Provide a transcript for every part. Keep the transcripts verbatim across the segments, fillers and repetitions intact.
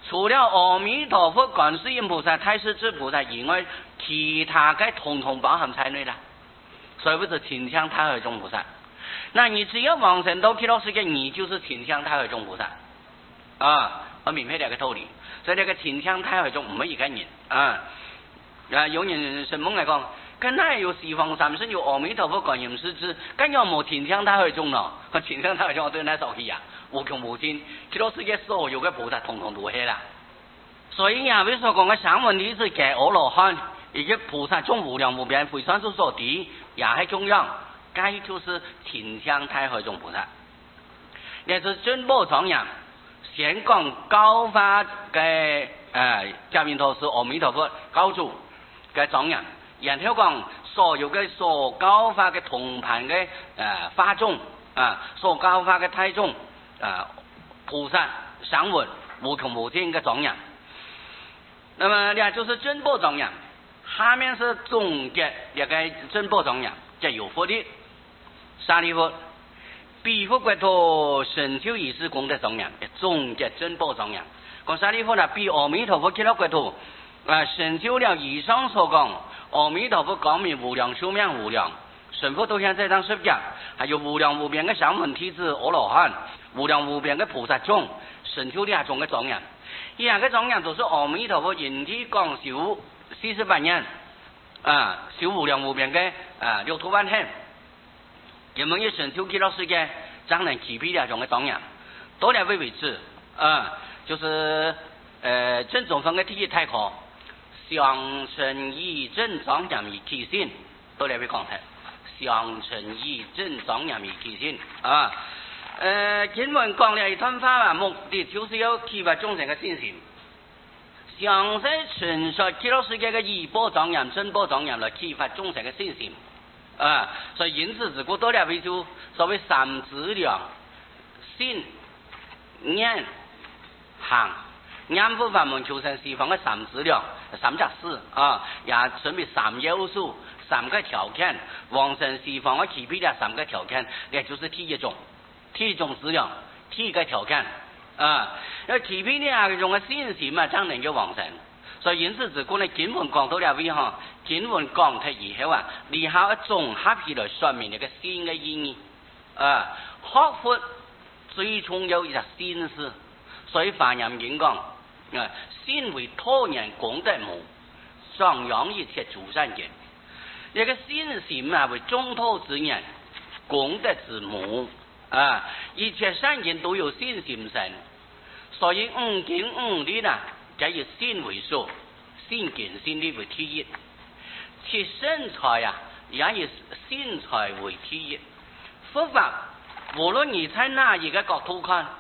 除了阿弥陀佛、观世音菩萨、太上之菩萨以外，其他嘅统统包含在内啦。所以不是请向太海中菩萨。那你只要往生到极乐世界，你就是请向太海中菩萨啊！我明白这个道理。所以这个请向太海中唔係一個人啊。啊，有人神夢嚟講，梗係有四方三聖，有阿彌陀佛、觀音師子，梗有冇請向太海中咯？請向太海中我對那受氣啊，無窮無盡，極樂世界所有嘅菩薩統統都係啦。所以呀，為所講嘅三文理是嘅阿羅漢，以及菩薩中無量無邊非算數所地，也係中央。該就是請向太海中菩薩，也是尊寶莊嚴，先講教法嘅誒，嘉賓陀是阿彌陀佛教主嘅莊嚴，然後講所有嘅所教法嘅同盤嘅誒法眾啊，所教法嘅太眾啊，菩薩聲聞無窮無盡嘅莊嚴。那麼呢就是尊寶莊嚴，下面是總結一個尊寶莊嚴，即有佛的。沙利佛，彼佛國土成就儀式功德莊嚴，總結珍寶莊嚴。講沙利佛呢，比阿彌陀佛極樂國土啊成就了以上所講，阿彌陀佛光明無量壽命無量，神佛都現在當十家，還有無量無邊嘅聲聞弟子阿羅漢，無量無邊嘅菩薩眾，成就兩種嘅莊嚴。呢兩個莊嚴都是阿彌陀佛人體廣修四十八年啊，修無量無邊嘅啊六土萬行。人們一成就極樂世界，將能具備兩種嘅莊嚴，多兩位為止啊，就是呃正宗分嘅第一太考，相成以正莊嚴以其心，多兩位講題，相成以正莊嚴以其心啊。呃，經文講了一段話啊，目的就是要啟發眾生嘅信心，詳細陳述極樂世界嘅義報莊嚴、正報莊嚴來啟發眾生嘅信心。啊，所以因此自古多了為就所謂三資糧，信、念、行，念佛法門求生西方嘅三資糧，三隻事啊，也準備三要素、三個條件，往生西方嘅具備了三個條件，也就是第一種，第一種資糧，第一個條件啊，要具備了種嘅信心嘛，才能夠往生。所以因此自古呢經文講到了為哈，經文講睇以後啊，然後一綜合起來說明一個新嘅意義啊。學佛最重要一個心事，所以華嚴經講啊，心為托人功德母，莊嚴一切諸善根。一個心性啊為中托之人，功德之母啊，一切善根都有心心生，所以五經五律啊。這以心為數，心見心力為第一。其身材啊，也以心材為第一。佛法無論你在哪一個角度看，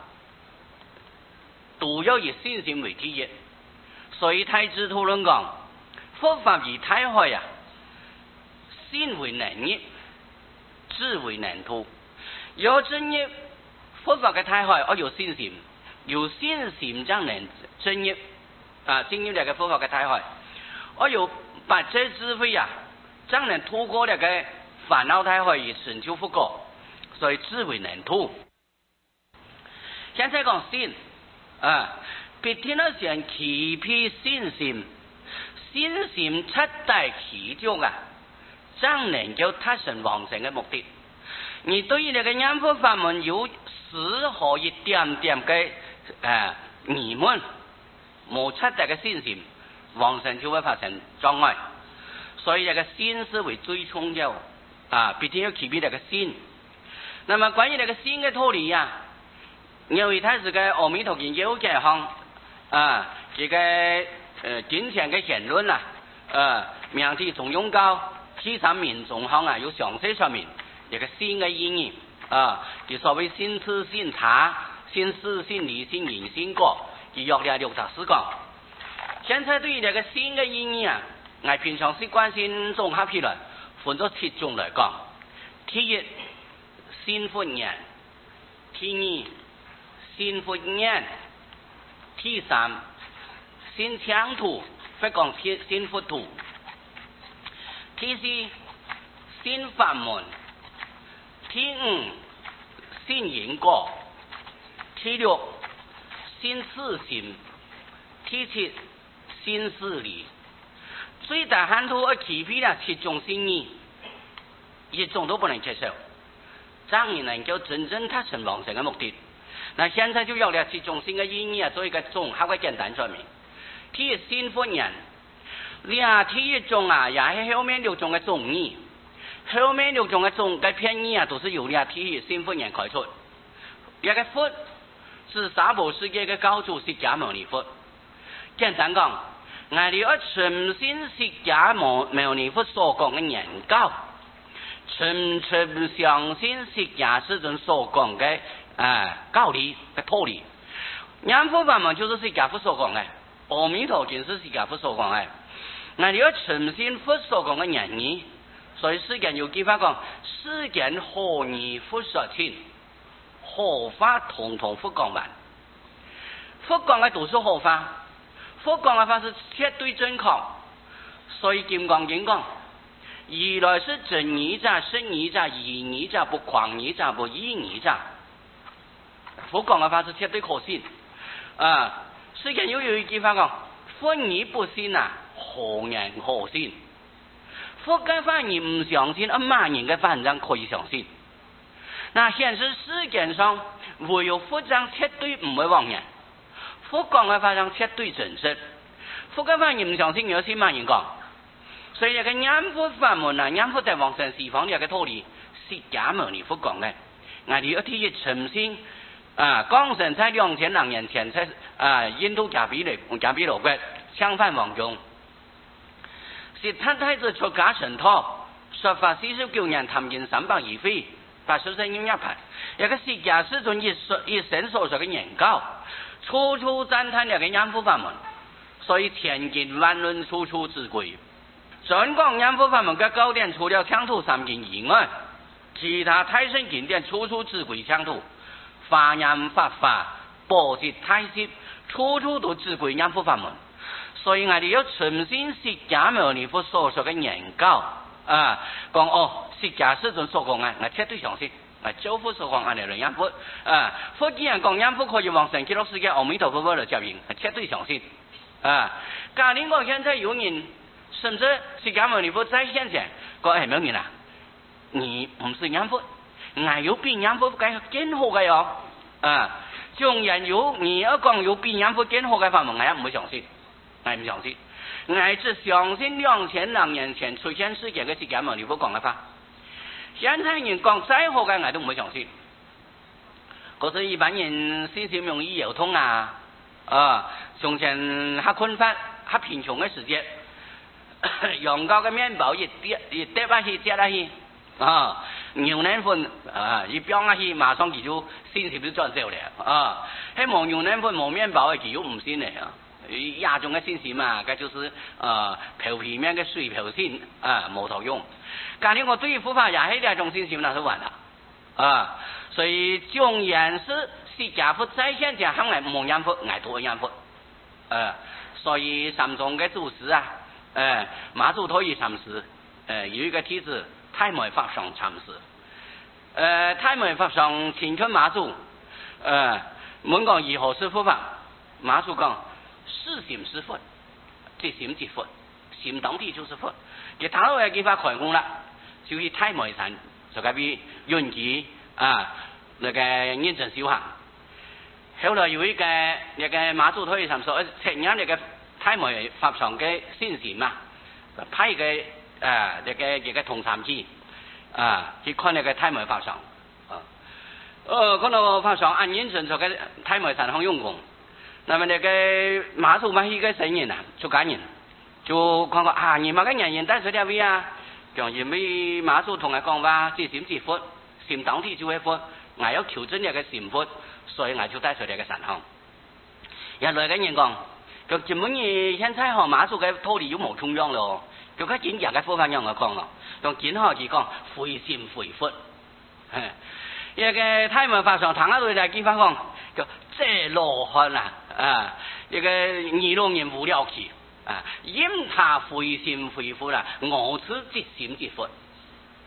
都要以信心為第一。所以太子討論講，佛法以太海啊，心為能業，智為能圖。要真業佛法嘅太海，我有信心，有信心將能真業。啊，進入呢個佛法嘅太海，我有八者智慧啊，將能突過呢個煩惱太海而成就佛果，所以智慧能突。現在講信啊，必天了先起辟信心，信心出大其中啊，將能夠達成往生嘅目的。你對於呢個念佛法門有絲毫一點點嘅誒疑問。冇出大嘅信心，往生就會發生障礙。所以呢個心是為最重要啊，必定要具備呢個心。那麼關於呢個心嘅道理啊，因為它是個阿彌陀經有解項啊，這個呃經典嘅言論啊，呃名題中庸教七三民眾項啊，有詳細說明呢個心嘅意義啊，就所謂心次、心察、心思、心理、心因、心果。佢約了六十四講，現在對於呢個心嘅意義啊，我平常習慣性綜合起來，分咗七種來講。第一，心佛念；第二，心佛念；第三，心強土，或講心心佛土；第四，心法門；第五，心因果；第六，心自性； 提起新势力，最大限度要欺骗了七种心意，一种都不能接受，这样你能够真正达成往生的目的。那现在就有了七种新的意义啊，做一个综合的简单说明。提新婚人，俩提一种啊，也是后面六种的种义，后面六种的种嘅偏义啊，都是由俩提新婚人开出。一个佛是三部世界嘅教主释迦牟尼佛。简单講，我哋要重新釋迦牟尼佛所講嘅言教，重重相信釋迦世尊所講嘅啊教理嘅道理。念佛法門就是釋迦佛所講嘅，阿彌陀經是釋迦佛所講嘅。我哋要重新佛所講嘅言義，所以世間有句話講：世間何以佛說清，何法統統佛講完。佛講嘅都是何法？佛講嘅法是絕對正確，所以金剛經講：如來是真義者、聖義者、義義者、不誑義者、不異義者。佛講嘅法是絕對可信。啊，世間又有一句話講：佛義不信啊，何人可信？佛嘅法你唔相信，啊萬人嘅法人可以相信。那現實世間上唯有佛講絕對唔會妄言。佛講嘅法上絕對真實，佛嘅法你唔相信，你要信萬人講。所以一個念佛法門啊，念佛在往生西方嘅一個道理，釋迦牟尼佛講嘅，我哋要提一重新啊，剛生在兩千兩年前在啊印度迦毗羅迦毗羅國襄樊王中，是他太子出家成道，說法四十九年，談經三百餘回，八十聲音一排，一個釋迦世尊一說一生所說嘅言教。處處讚歎了個念佛法門，所以千經萬論處處之貴。全講念佛法門嘅經典，除了羌土三經以外，其他太上經典處處之貴羌土，華嚴法法、寶積太攝，處處都之貴念佛法門。所以我哋要重新釋迦牟尼佛所說嘅言教啊，講哦，釋迦世尊所講嘅，我絕對相信。啊，教父所講，我哋嚟念佛啊！佛既然講念佛可以往生極樂世界，阿彌陀佛嚟接應，絕對相信啊！假如我現在有人，甚至釋迦牟尼佛在現前，講係咩人啊？你唔是念佛，我有比念佛更更好嘅喲啊！縱然有你要講有比念佛更好嘅法門，我也唔會相信，我唔相信，我只相信兩千兩年前出現世界嘅釋迦牟尼佛講嘅法。現在人講再好嘅我都唔會相信，可是一般人信心容易有通啊！啊，從前黑困法、黑貧窮嘅時節，羊羔嘅麵包一跌一跌下去跌下去啊，牛奶粉啊一飆下去，馬上佢就信心就轉走了啊！喺冇牛奶粉冇麵包嘅佢又唔信嚟啊！亞種嘅信心嘛，嗰就是呃皮皮面嘅水皮信啊，冇頭用。假如我對於佛法也係兩種信心，那是完了啊！所以縱然是釋迦佛在現前向來冇念佛，我都會念佛。呃，所以三宗嘅祖師啊，呃，馬祖陀義禪師，呃，有一個弟子太昧法上禪師，呃，太昧法上請求馬祖，呃，問講如何是佛法？馬祖講：是心是佛，即心即佛，心當體就是佛。佢睇到嘅幾法開悟啦，就是太昧禪，就係比緣起啊，那個認真修行。後來有一個一個馬祖陀義禪師承認呢個太昧法上嘅先禪啊，派個啊一個一個同參子啊去看呢個太昧法上啊，呃，看到法上按認真做嘅太昧禪行用功。那麼那個馬祖嘛，一個聖人啊，出家人，就講講啊，你嘛個人人帶出條位啊，講因為馬祖同佢講話，即心即佛，心當體就係佛，我要求證一個心佛，所以我就帶出呢個善行。有來個人講，佢根本你現在學馬祖嘅道理有冇重要咯？佢佢真正嘅佛法讓我講咯，用簡學佢講回心回佛，一個太昧法上談下對嚟幾番講，叫這羅漢啊！啊！一個二老人無了期啊！因他回心回佛啦，我此即心即佛。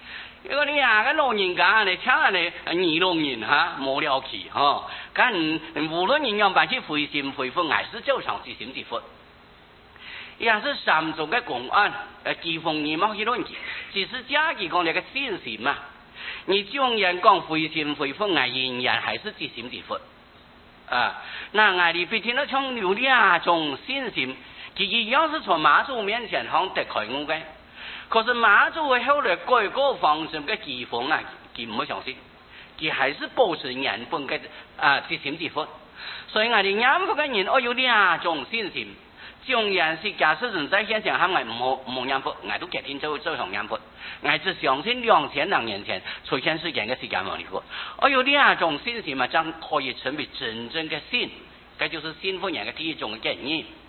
如果你啊个老人家你请人哋二老人哈冇了氣嗬，咁無論點樣辦起回心回復，還是照常自心自佛。也是三種嘅公案，誒基本你冇去論起，只是加佢講你嘅信心嘛。你縱然講回心回復，我仍然還是自心自佛。啊，那我哋畢竟都從有兩種信心，其實要是從媽祖面前可得開悟嘅。可是媽祖會後來改個方式嘅基本啊，佢唔會相信，佢還是保持原本嘅啊自心自佛。所以我哋念佛嘅人，我有兩種信心。縱然是假設人在現場，喊我唔唔好念佛，我都決定做做上念佛。我只相信兩千兩年前出現事件嘅釋迦牟尼佛。我有兩種信心嘛，將可以成為真正嘅信，這就是信佛人嘅第一種嘅概念。